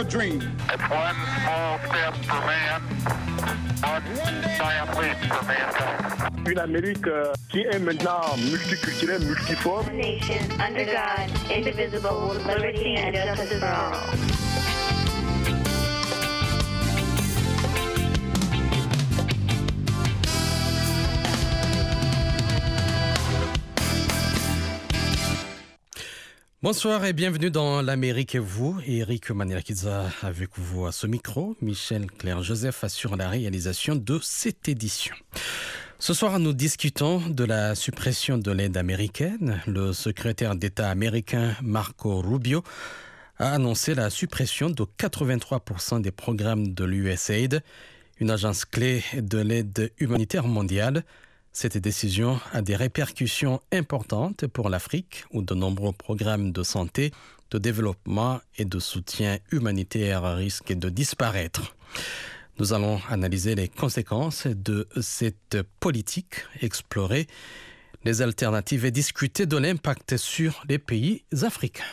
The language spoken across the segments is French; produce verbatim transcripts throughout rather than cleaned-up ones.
a dream. It's one small step for man, one giant leap for mankind. Une Amérique euh, qui est maintenant multiculturelle, multiforme. Nation under God, indivisible, with liberty and justice for all. Bonsoir et bienvenue dans l'Amérique et vous. Eric Manilakiza avec vous à ce micro. Michel Claire-Joseph assure la réalisation de cette édition. Ce soir, nous discutons de la suppression de l'aide américaine. Le secrétaire d'État américain Marco Rubio a annoncé la suppression de quatre-vingt-trois pour cent des programmes de l'U S A I D, une agence clé de l'aide humanitaire mondiale. Cette décision a des répercussions importantes pour l'Afrique, où de nombreux programmes de santé, de développement et de soutien humanitaire risquent de disparaître. Nous allons analyser les conséquences de cette politique, explorer les alternatives et discuter de l'impact sur les pays africains.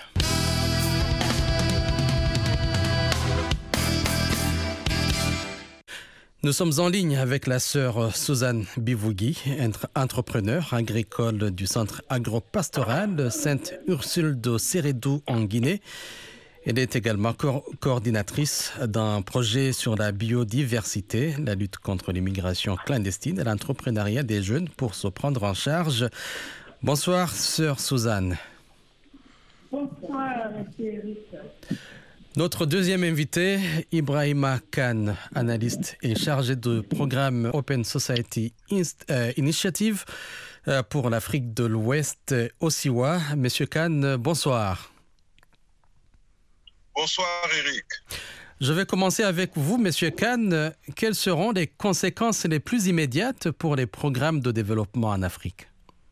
Nous sommes en ligne avec la sœur Suzanne Bivougui, entrepreneure agricole du centre agropastoral Sainte-Ursule de Sérédou en Guinée. Elle est également co- coordinatrice d'un projet sur la biodiversité, la lutte contre l'immigration clandestine et l'entrepreneuriat des jeunes pour se prendre en charge. Bonsoir, sœur Suzanne. Bonsoir, monsieur Eric. Notre deuxième invité, Ibrahima Kane, analyste et chargé de programme Open Society Initiative pour l'Afrique de l'Ouest, OSIWA. Monsieur Kane, bonsoir. Bonsoir, Eric. Je vais commencer avec vous, Monsieur Kane. Quelles seront les conséquences les plus immédiates pour les programmes de développement en Afrique?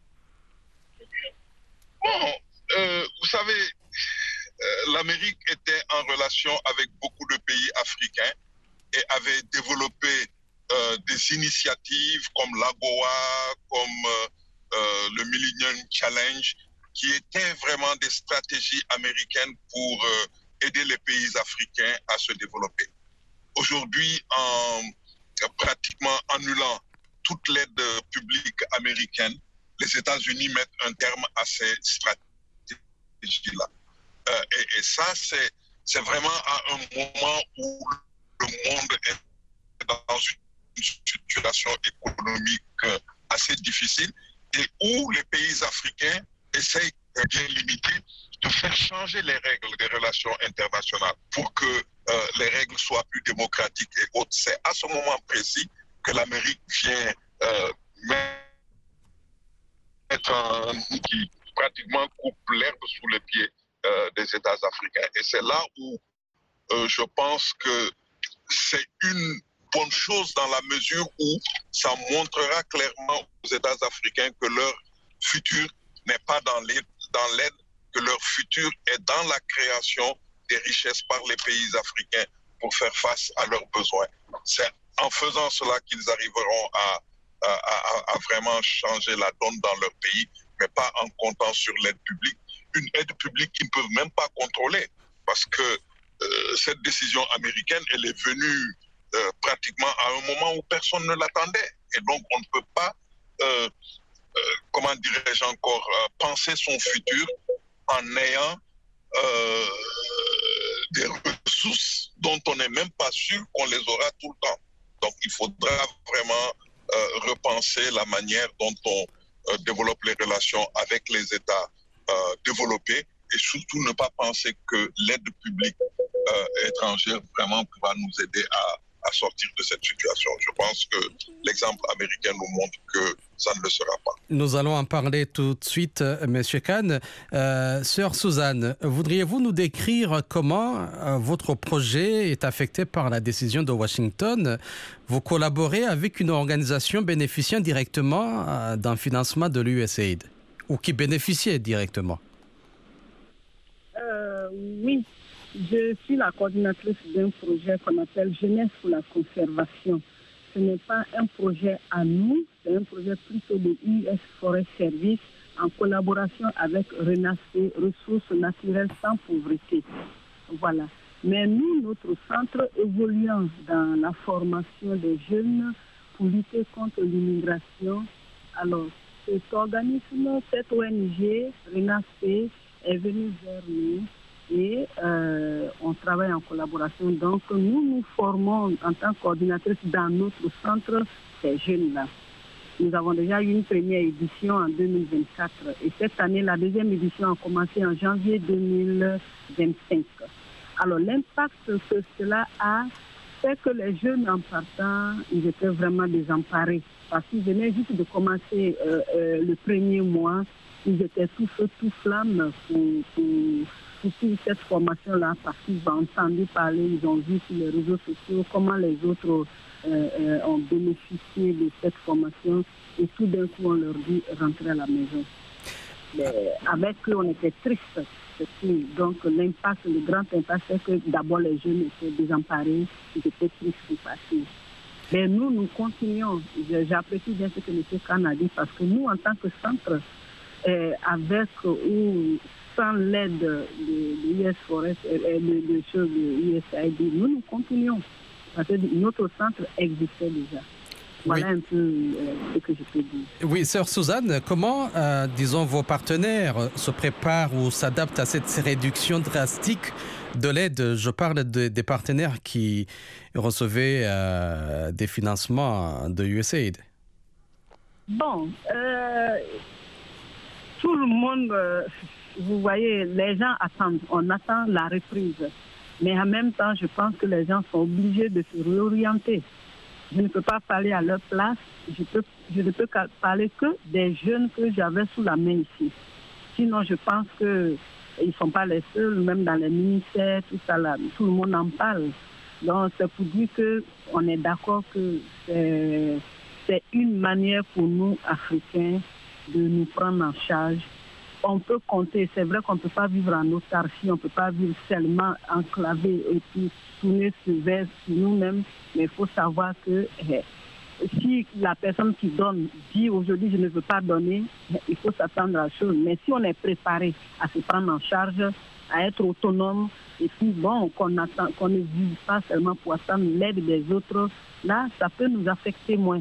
Bon, euh, vous savez, Euh, l'Amérique était en relation avec beaucoup de pays africains et avait développé euh, des initiatives comme l'AGOA, comme euh, euh, le Millennium Challenge, qui étaient vraiment des stratégies américaines pour euh, aider les pays africains à se développer. Aujourd'hui, en euh, pratiquement annulant toute l'aide publique américaine, les États-Unis mettent un terme à ces stratégies-là. Euh, et, et ça, c'est, c'est vraiment à un moment où le monde est dans une situation économique assez difficile et où les pays africains essayent, bien limité, de faire changer les règles des relations internationales pour que euh, les règles soient plus démocratiques et autres. C'est à ce moment précis que l'Amérique vient euh, mettre un qui pratiquement coupe l'herbe sous les pieds Euh, des États africains. Et c'est là où euh, je pense que c'est une bonne chose dans la mesure où ça montrera clairement aux États africains que leur futur n'est pas dans l'aide, dans l'aide, que leur futur est dans la création des richesses par les pays africains pour faire face à leurs besoins. C'est en faisant cela qu'ils arriveront à, à, à, à vraiment changer la donne dans leur pays, mais pas en comptant sur l'aide publique. Une aide publique qu'ils ne peuvent même pas contrôler, parce que euh, cette décision américaine, elle est venue euh, pratiquement à un moment où personne ne l'attendait. Et donc, on ne peut pas, euh, euh, comment dirais-je encore, euh, penser son futur en ayant euh, des ressources dont on n'est même pas sûr qu'on les aura tout le temps. Donc, il faudra vraiment euh, repenser la manière dont on euh, développe les relations avec les États Euh, développer et surtout ne pas penser que l'aide publique euh, étrangère vraiment va nous aider à, à sortir de cette situation. Je pense que l'exemple américain nous montre que ça ne le sera pas. Nous allons en parler tout de suite, Monsieur Kane. Euh, Sœur Suzanne, voudriez-vous nous décrire comment euh, votre projet est affecté par la décision de Washington? Vous collaborez avec une organisation bénéficiant directement euh, d'un financement de l'U S A I D. Ou qui bénéficiaient directement? Euh, oui, je suis la coordinatrice d'un projet qu'on appelle Jeunesse pour la conservation. Ce n'est pas un projet à nous, c'est un projet plutôt de U S Forest Service en collaboration avec RENACE, Ressources naturelles sans pauvreté. Voilà. Mais nous, notre centre, évoluant dans la formation des jeunes pour lutter contre l'immigration, alors cet organisme, cette O N G, RENASPE, est venu vers nous et euh, on travaille en collaboration. Donc nous, nous formons en tant que coordinatrice dans notre centre ces jeunes-là. Nous avons déjà eu une première édition en deux mille vingt-quatre et cette année, la deuxième édition a commencé en janvier deux mille vingt-cinq. Alors l'impact que cela a, c'est que les jeunes en partant, ils étaient vraiment désemparés parce qu'ils venaient juste de commencer euh, euh, le premier mois, ils étaient tout feu, tout flamme pour, pour, pour toute cette formation-là parce qu'ils ont entendu parler, ils ont vu sur les réseaux sociaux comment les autres euh, euh, ont bénéficié de cette formation et tout d'un coup on leur dit rentrer à la maison. Mais avec eux, on était tristes. Donc l'impact, le grand impact, c'est que d'abord les jeunes étaient désemparés, ils étaient tristes pour partir. Mais nous, nous continuons. J'apprécie bien ce que M. Khan a dit parce que nous, en tant que centre, euh, avec ou sans l'aide de l'U S Forest et de l'U S A I D, nous, nous continuons. Parce que notre centre existait déjà. Voilà oui. un peu euh, ce que je peux dire. Oui, sœur Suzanne, comment, euh, disons, vos partenaires se préparent ou s'adaptent à cette réduction drastique de l'aide? Je parle de, des partenaires qui recevaient euh, des financements de U S A I D. Bon, euh, tout le monde, euh, vous voyez, les gens attendent. On attend la reprise. Mais en même temps, je pense que les gens sont obligés de se réorienter. Je ne peux pas parler à leur place. Je, peux, je ne peux parler que des jeunes que j'avais sous la main ici. Sinon, je pense qu'ils ne sont pas les seuls, même dans les ministères, tout ça là. Tout le monde en parle. Donc, c'est pour dire qu'on est d'accord que c'est, c'est une manière pour nous, Africains, de nous prendre en charge. On peut compter, c'est vrai qu'on ne peut pas vivre en autarcie, on ne peut pas vivre seulement enclavé et puis tourner vers nous-mêmes, mais il faut savoir que eh, si la personne qui donne dit aujourd'hui je ne veux pas donner, eh, il faut s'attendre à la chose. Mais si on est préparé à se prendre en charge, à être autonome, et puis bon, qu'on attend, qu'on ne vive pas seulement pour attendre l'aide des autres, là, ça peut nous affecter moins.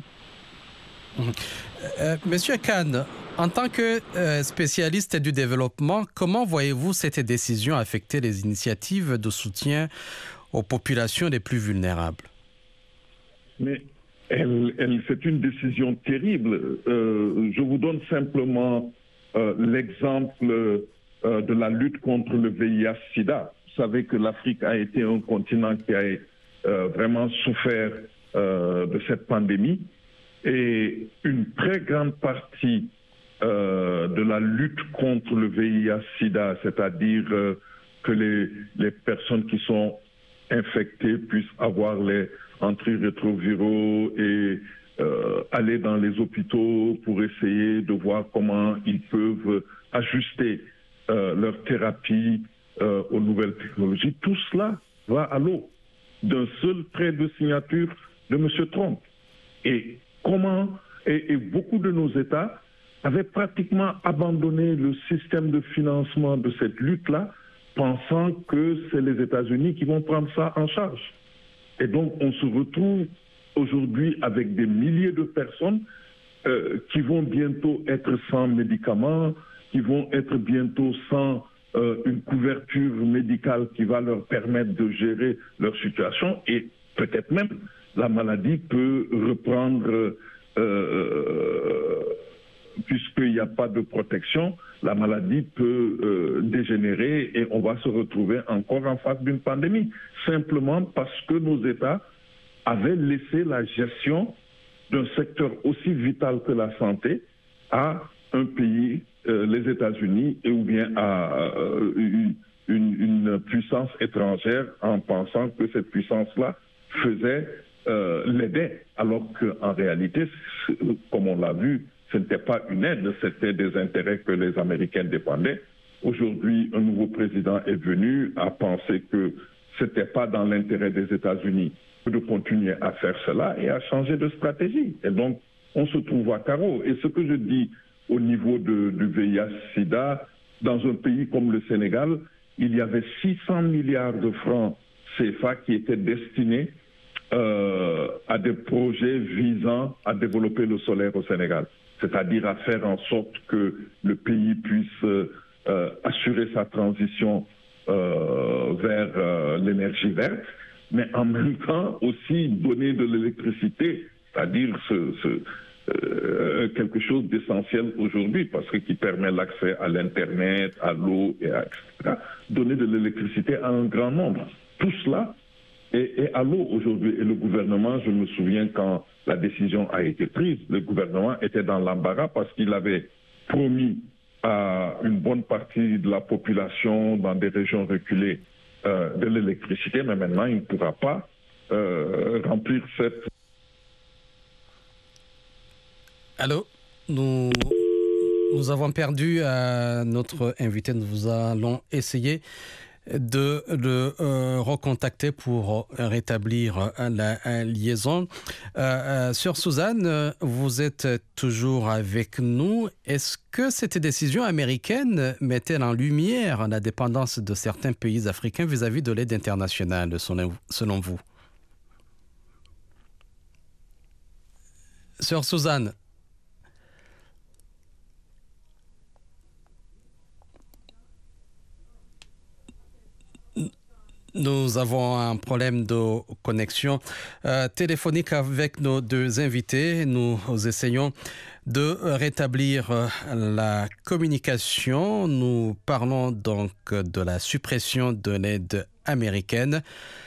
Euh, Monsieur Khan, en tant que euh, spécialiste du développement, comment voyez-vous cette décision affecter les initiatives de soutien aux populations les plus vulnérables? Mais elle, elle, c'est une décision terrible. Euh, je vous donne simplement euh, l'exemple euh, de la lutte contre le V I H sida. Vous savez que l'Afrique a été un continent qui a euh, vraiment souffert euh, de cette pandémie. Et une très grande partie euh, de la lutte contre le V I H sida, c'est-à-dire euh, que les, les personnes qui sont infectés puissent avoir les antirétroviraux et euh, aller dans les hôpitaux pour essayer de voir comment ils peuvent ajuster euh, leur thérapie euh, aux nouvelles technologies. Tout cela va à l'eau d'un seul trait de signature de M. Trump. Et comment et, et beaucoup de nos États avaient pratiquement abandonné le système de financement de cette lutte-là, pensant que c'est les États-Unis qui vont prendre ça en charge. Et donc, on se retrouve aujourd'hui avec des milliers de personnes euh, qui vont bientôt être sans médicaments, qui vont être bientôt sans euh, une couverture médicale qui va leur permettre de gérer leur situation. Et peut-être même, la maladie peut reprendre, euh, puisqu'il n'y a pas de protection, la maladie peut euh, dégénérer et on va se retrouver encore en face d'une pandémie, simplement parce que nos États avaient laissé la gestion d'un secteur aussi vital que la santé à un pays, euh, les États-Unis, et ou bien à euh, une, une, une puissance étrangère, en pensant que cette puissance-là faisait euh, l'aider, alors qu'en réalité, comme on l'a vu, ce n'était pas une aide, c'était des intérêts que les Américains dépendaient. Aujourd'hui, un nouveau président est venu à penser que ce n'était pas dans l'intérêt des États-Unis de continuer à faire cela et à changer de stratégie. Et donc, on se trouve à carreau. Et ce que je dis au niveau de, du V I H sida, dans un pays comme le Sénégal, il y avait six cents milliards de francs C F A qui étaient destinés euh, à des projets visant à développer le solaire au Sénégal, c'est-à-dire à faire en sorte que le pays puisse euh, euh, assurer sa transition euh, vers euh, l'énergie verte, mais en même temps aussi donner de l'électricité, c'est-à-dire ce, ce, euh, quelque chose d'essentiel aujourd'hui, parce que qui permet l'accès à l'Internet, à l'eau, et à, et cetera. Donner de l'électricité à un grand nombre. Tout cela est, est à l'eau aujourd'hui. Et le gouvernement, je me souviens quand la décision a été prise, le gouvernement était dans l'embarras parce qu'il avait promis à une bonne partie de la population dans des régions reculées euh, de l'électricité, mais maintenant il ne pourra pas euh, remplir cette... Allô, nous, nous avons perdu euh, notre invité. Nous allons essayer de le euh, recontacter pour rétablir euh, la euh, liaison. Euh, euh, Sœur Suzanne, vous êtes toujours avec nous. Est-ce que cette décision américaine met-elle en lumière la dépendance de certains pays africains vis-à-vis de l'aide internationale, selon vous? Sœur Suzanne. Nous avons un problème de connexion euh, téléphonique avec nos deux invités. Nous essayons de rétablir euh, la communication. Nous parlons donc de la suppression de l'aide américaine.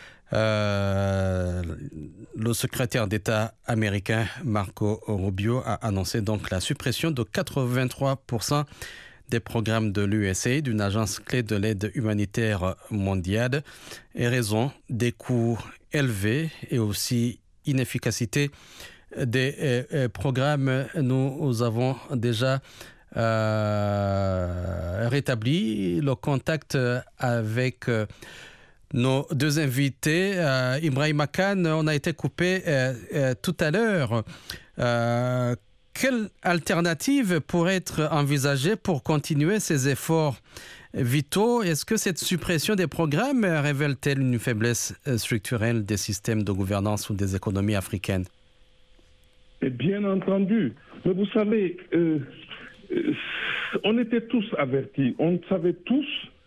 Euh, le secrétaire d'État américain Marco Rubio a annoncé donc la suppression de quatre-vingt-trois pour cent des programmes de l'U S A I D, d'une agence clé de l'aide humanitaire mondiale, et raison des coûts élevés et aussi inefficacité des euh, programmes. Nous avons déjà euh, rétabli le contact avec euh, nos deux invités. Euh, Ibrahima Khan, on a été coupé euh, euh, tout à l'heure. Euh, Quelle alternative pourrait être envisagée pour continuer ces efforts vitaux? Est-ce que cette suppression des programmes révèle-t-elle une faiblesse structurelle des systèmes de gouvernance ou des économies africaines? Et bien entendu. Mais vous savez, euh, euh, on était tous avertis. On savait tous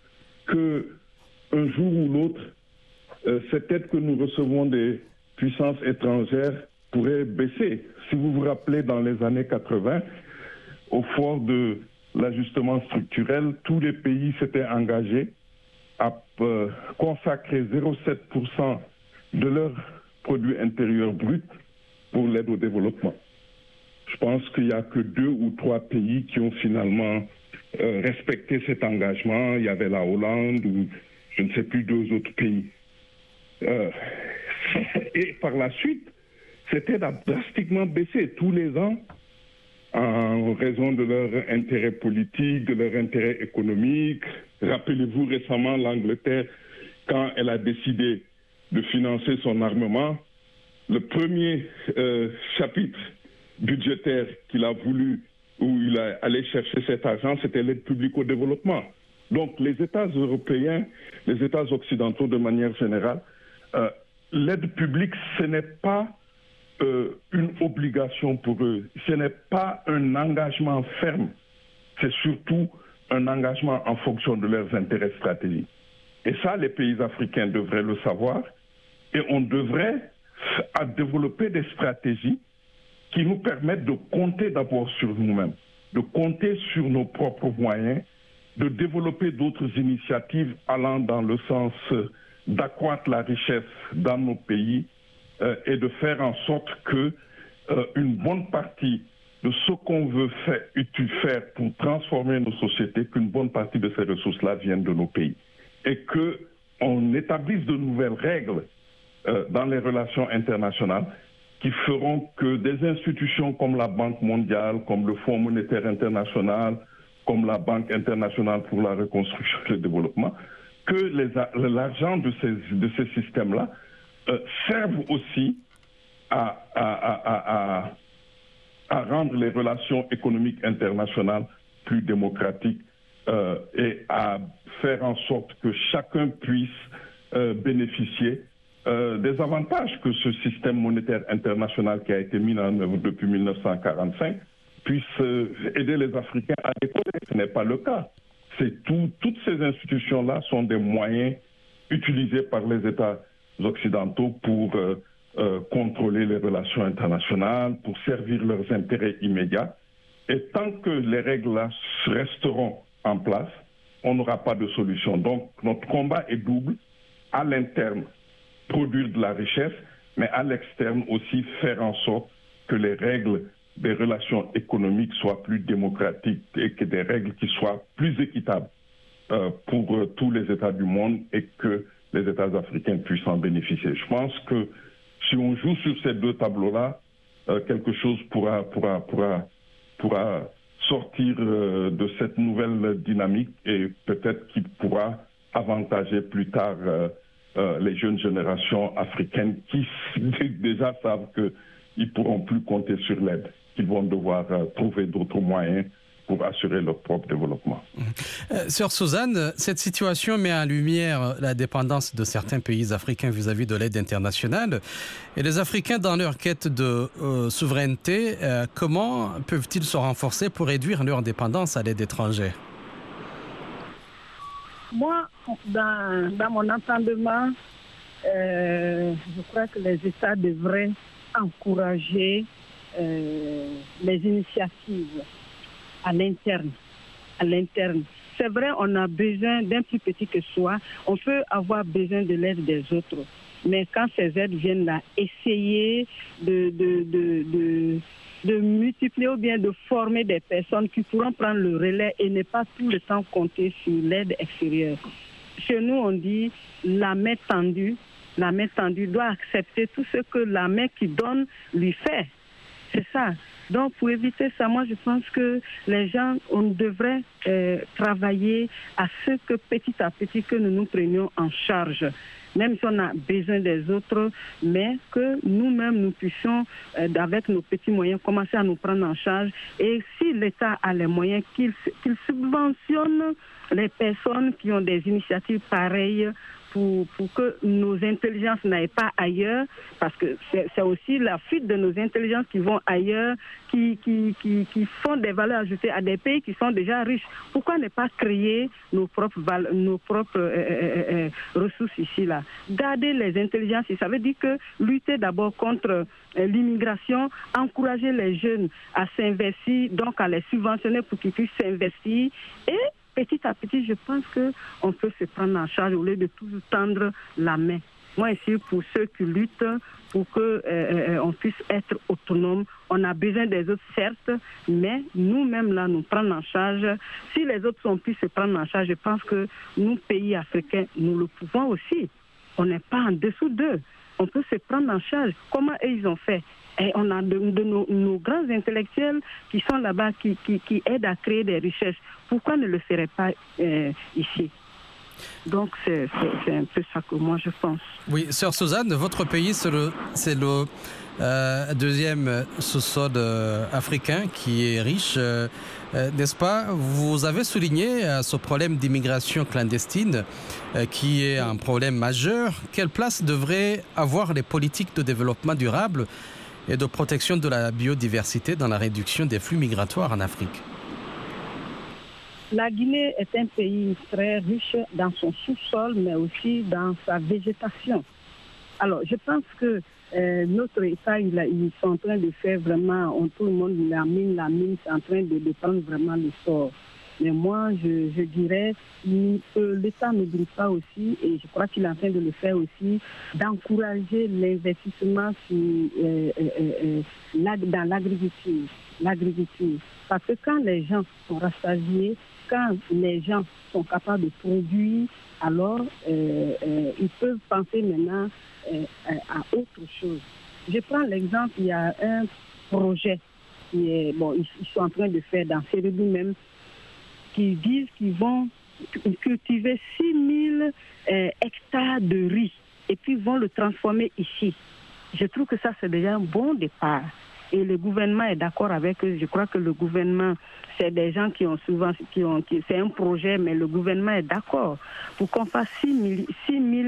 qu'un jour ou l'autre, euh, cette aide que nous recevons des puissances étrangères pourrait baisser. Si vous vous rappelez, dans les années quatre-vingt, au fort de l'ajustement structurel, tous les pays s'étaient engagés à euh, consacrer zéro virgule sept pour cent de leur produit intérieur brut pour l'aide au développement. Je pense qu'il n'y a que deux ou trois pays qui ont finalement euh, respecté cet engagement. Il y avait la Hollande ou je ne sais plus deux autres pays. Euh, et par la suite, cette aide a drastiquement baissé tous les ans en raison de leur intérêt politique, de leur intérêt économique. Rappelez-vous récemment l'Angleterre, quand elle a décidé de financer son armement, le premier euh, chapitre budgétaire qu'il a voulu, où il a allé chercher cet argent, c'était l'aide publique au développement. Donc les États européens, les États occidentaux de manière générale, euh, l'aide publique, ce n'est pas Euh, une obligation pour eux. Ce n'est pas un engagement ferme. C'est surtout un engagement en fonction de leurs intérêts stratégiques. Et ça, les pays africains devraient le savoir. Et on devrait à développer des stratégies qui nous permettent de compter d'abord sur nous-mêmes, de compter sur nos propres moyens, de développer d'autres initiatives allant dans le sens d'accroître la richesse dans nos pays, Euh, et de faire en sorte que euh, une bonne partie de ce qu'on veut faire, faire pour transformer nos sociétés, qu'une bonne partie de ces ressources-là viennent de nos pays. Et qu'on établisse de nouvelles règles euh, dans les relations internationales qui feront que des institutions comme la Banque mondiale, comme le Fonds monétaire international, comme la Banque internationale pour la reconstruction et le développement, que l'argent de ces, de ces systèmes-là Euh, servent aussi à, à, à, à, à rendre les relations économiques internationales plus démocratiques euh, et à faire en sorte que chacun puisse euh, bénéficier euh, des avantages que ce système monétaire international qui a été mis en œuvre depuis mille neuf cent quarante-cinq puisse euh, aider les Africains à décoller. Ce n'est pas le cas. C'est tout, toutes ces institutions-là sont des moyens utilisés par les États occidentaux pour euh, euh, contrôler les relations internationales, pour servir leurs intérêts immédiats. Et tant que les règles-là resteront en place, on n'aura pas de solution. Donc, notre combat est double. À l'interne, produire de la richesse, mais à l'externe aussi faire en sorte que les règles des relations économiques soient plus démocratiques et que des règles qui soient plus équitables euh, pour euh, tous les États du monde et que les États africains puissent en bénéficier. Je pense que si on joue sur ces deux tableaux-là, euh, quelque chose pourra, pourra, pourra, pourra sortir euh, de cette nouvelle dynamique et peut-être qu'il pourra avantager plus tard euh, euh, les jeunes générations africaines qui déjà savent qu'ils ne pourront plus compter sur l'aide, qu'ils vont devoir euh, trouver d'autres moyens pour assurer leur propre développement. Euh, Sœur Suzanne, cette situation met en lumière la dépendance de certains pays africains vis-à-vis de l'aide internationale. Et les Africains, dans leur quête de euh, souveraineté, euh, comment peuvent-ils se renforcer pour réduire leur dépendance à l'aide étrangère? Moi, dans, dans mon entendement, euh, je crois que les États devraient encourager euh, les initiatives à l'interne. À l'interne. C'est vrai, on a besoin d'un plus petit que soi. On peut avoir besoin de l'aide des autres. Mais quand ces aides viennent là, essayer de, de, de, de, de multiplier ou bien de former des personnes qui pourront prendre le relais et ne pas tout le temps compter sur l'aide extérieure. Chez nous, on dit la main tendue. La main tendue doit accepter tout ce que la main qui donne lui fait. C'est ça. Donc, pour éviter ça, moi, je pense que les gens, on devrait euh, travailler à ce que petit à petit, que nous nous prenions en charge, même si on a besoin des autres, mais que nous-mêmes, nous puissions, euh, avec nos petits moyens, commencer à nous prendre en charge. Et si l'État a les moyens, qu'il, qu'il subventionne les personnes qui ont des initiatives pareilles, Pour, pour que nos intelligences n'aillent pas ailleurs, parce que c'est, c'est aussi la fuite de nos intelligences qui vont ailleurs, qui, qui, qui, qui font des valeurs ajoutées à des pays qui sont déjà riches. Pourquoi ne pas créer nos propres, val- nos propres euh, euh, euh, ressources ici, là? Garder les intelligences, ça veut dire que lutter d'abord contre euh, l'immigration, encourager les jeunes à s'investir, donc à les subventionner pour qu'ils puissent s'investir, et petit à petit, je pense qu'on peut se prendre en charge au lieu de toujours tendre la main. Moi, ici, pour ceux qui luttent, pour qu'on euh, puisse être autonome, on a besoin des autres, certes, mais nous-mêmes, là, nous prendre en charge. Si les autres ont pu se prendre en charge, je pense que nous, pays africains, nous le pouvons aussi. On n'est pas en dessous d'eux. On peut se prendre en charge. Comment eux, ils ont fait? Et on a de, de nos, nos grands intellectuels qui sont là-bas, qui, qui, qui aident à créer des richesses. Pourquoi ne le ferait pas euh, ici? Donc, c'est, c'est, c'est un peu ça que moi, je pense. Oui, Sœur Suzanne, votre pays, c'est le, c'est le euh, deuxième sous-sol euh, africain qui est riche, euh, euh, n'est-ce pas? Vous avez souligné euh, ce problème d'immigration clandestine euh, qui est un problème majeur. Quelle place devraient avoir les politiques de développement durable et de protection de la biodiversité dans la réduction des flux migratoires en Afrique? La Guinée est un pays très riche dans son sous-sol, mais aussi dans sa végétation. Alors, je pense que euh, notre État, il a, ils sont en train de faire vraiment, on, tout le monde, la mine, la mine, c'est en train de, de prendre vraiment l'essor. Mais moi, je, je dirais que l'État n'oublie pas aussi, et je crois qu'il est en train de le faire aussi, d'encourager l'investissement sur, euh, euh, euh, dans l'agriculture, l'agriculture. Parce que quand les gens sont rassasiés, quand les gens sont capables de produire, alors euh, euh, ils peuvent penser maintenant euh, à autre chose. Je prends l'exemple, il y a un projet qui est, bon, ils, ils sont en train de faire dans Sérébi même, qui disent qu'ils vont cultiver six mille euh, hectares de riz et puis vont le transformer ici. Je trouve que ça, c'est déjà un bon départ. Et le gouvernement est d'accord avec eux. Je crois que le gouvernement, c'est des gens qui ont souvent, qui ont, qui, c'est un projet, mais le gouvernement est d'accord pour qu'on fasse six mille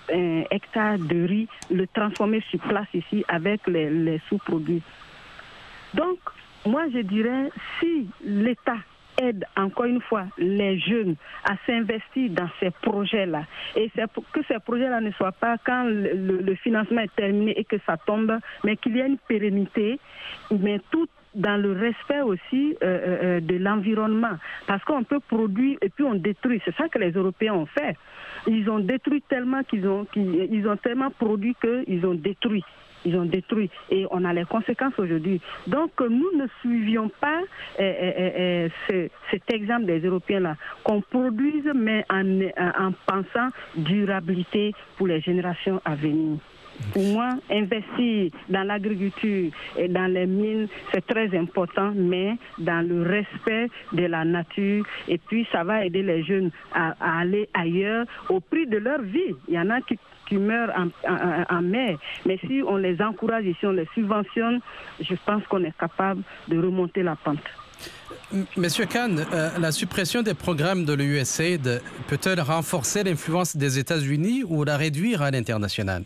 un hectare de riz, le transformer sur place ici avec les, les sous-produits. Donc, moi je dirais, si l'État aide encore une fois les jeunes à s'investir dans ces projets-là, et c'est pour que ces projets-là ne soient pas quand le, le, le financement est terminé et que ça tombe, mais qu'il y ait une pérennité, mais tout dans le respect aussi euh, euh, de l'environnement. Parce qu'on peut produire et puis on détruit. C'est ça que les Européens ont fait. Ils ont détruit tellement qu'ils ont, qu'ils, ils ont tellement produit qu'ils ont détruit. Ils ont détruit. Et on a les conséquences aujourd'hui. Donc, nous ne suivions pas euh, euh, euh, ce, cet exemple des Européens-là, qu'on produise, mais en, en pensant durabilité pour les générations à venir. Pour moi, investir dans l'agriculture et dans les mines, c'est très important, mais dans le respect de la nature. Et puis, ça va aider les jeunes à, à aller ailleurs au prix de leur vie. Il y en a qui, qui meurent en, en, en mer. Mais si on les encourage et si on les subventionne, je pense qu'on est capable de remonter la pente. Monsieur Khan, euh, la suppression des programmes de l'U S A I D peut-elle renforcer l'influence des États-Unis ou la réduire à l'international?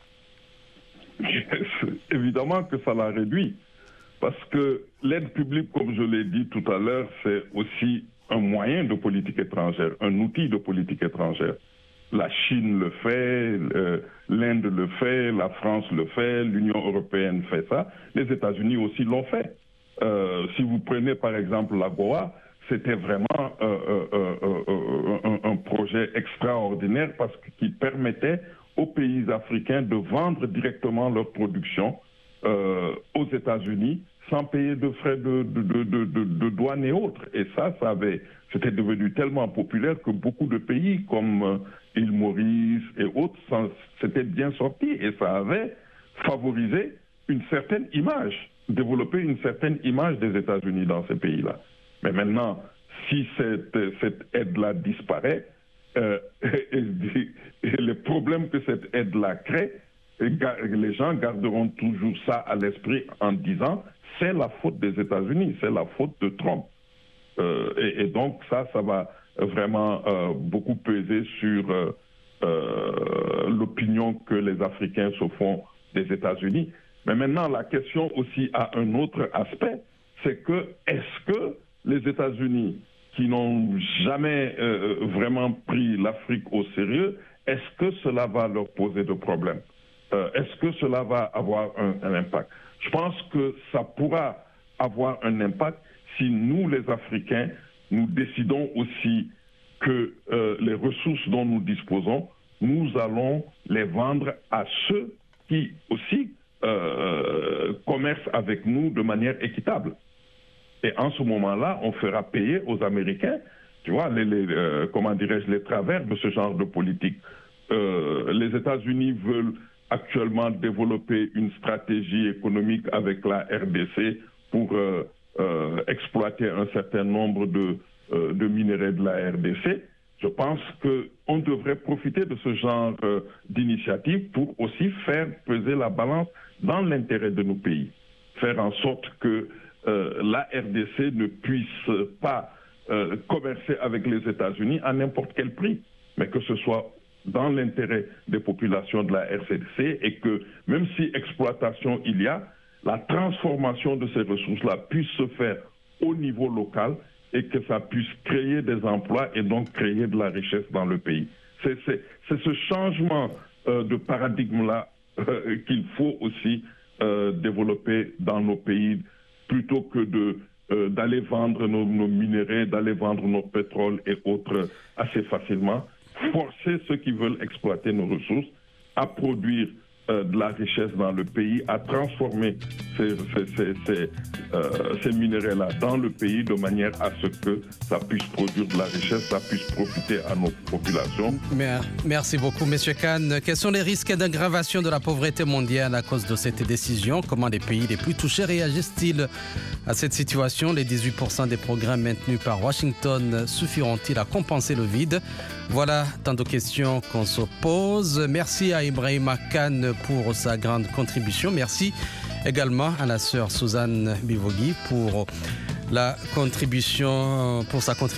Évidemment que ça la réduit, parce que l'aide publique, comme je l'ai dit tout à l'heure, c'est aussi un moyen de politique étrangère, un outil de politique étrangère. La Chine le fait, l'Inde le fait, la France le fait, l'Union européenne fait ça, les États-Unis aussi l'ont fait. Euh, si vous prenez par exemple l'AGOA, c'était vraiment euh, euh, euh, un, un projet extraordinaire parce qu'il permettait aux pays africains de vendre directement leur production euh, aux États-Unis sans payer de frais de, de, de, de, de, de douane et autres. Et ça, ça avait, c'était devenu tellement populaire que beaucoup de pays comme euh, île Maurice et autres s'étaient bien sortis et ça avait favorisé une certaine image, développé une certaine image des États-Unis dans ces pays-là. Mais maintenant, si cette, cette aide-là disparaît, Euh, et, et, et les problèmes que cette aide-là crée, les gens garderont toujours ça à l'esprit en disant c'est la faute des États-Unis, c'est la faute de Trump. Euh, et, et donc ça, ça va vraiment euh, beaucoup peser sur euh, euh, l'opinion que les Africains se font des États-Unis. Mais maintenant, la question aussi a un autre aspect, c'est que est-ce que les États-Unis qui n'ont jamais euh, vraiment pris l'Afrique au sérieux, est-ce que cela va leur poser de problèmes? euh, Est-ce que cela va avoir un, un impact? Je pense que ça pourra avoir un impact si nous, les Africains, nous décidons aussi que euh, les ressources dont nous disposons, nous allons les vendre à ceux qui aussi euh, commercent avec nous de manière équitable. Et en ce moment-là, on fera payer aux Américains, tu vois, les, les, euh, comment dirais-je, les travers de ce genre de politique. Euh, les États-Unis veulent actuellement développer une stratégie économique avec la R D C pour euh, euh, exploiter un certain nombre de, euh, de minerais de la R D C. Je pense qu'on devrait profiter de ce genre euh, d'initiative pour aussi faire peser la balance dans l'intérêt de nos pays. Faire en sorte que Euh, la R D C ne puisse pas euh, commercer avec les États-Unis à n'importe quel prix, mais que ce soit dans l'intérêt des populations de la R D C et que même si exploitation il y a, la transformation de ces ressources-là puisse se faire au niveau local et que ça puisse créer des emplois et donc créer de la richesse dans le pays. C'est, c'est, c'est ce changement euh, de paradigme-là euh, qu'il faut aussi euh, développer dans nos pays, plutôt que de, euh, d'aller vendre nos, nos minéraux, d'aller vendre nos pétroles et autres assez facilement, forcer ceux qui veulent exploiter nos ressources à produire euh, de la richesse dans le pays, à transformer ces, ces, ces, ces, euh, ces minéraux-là dans le pays de manière à ce que ça puisse produire de la richesse, ça puisse profiter à nos populations. Merci beaucoup, M. Khan. Quels sont les risques d'aggravation de la pauvreté mondiale à cause de cette décision? Comment les pays les plus touchés réagissent-ils à cette situation? Les dix-huit pour cent des programmes maintenus par Washington suffiront-ils à compenser le vide? Voilà tant de questions qu'on se pose. Merci à Ibrahima Khan pour sa grande contribution. Merci également à la sœur Suzanne Bivogui pour la contribution, pour sa contribution.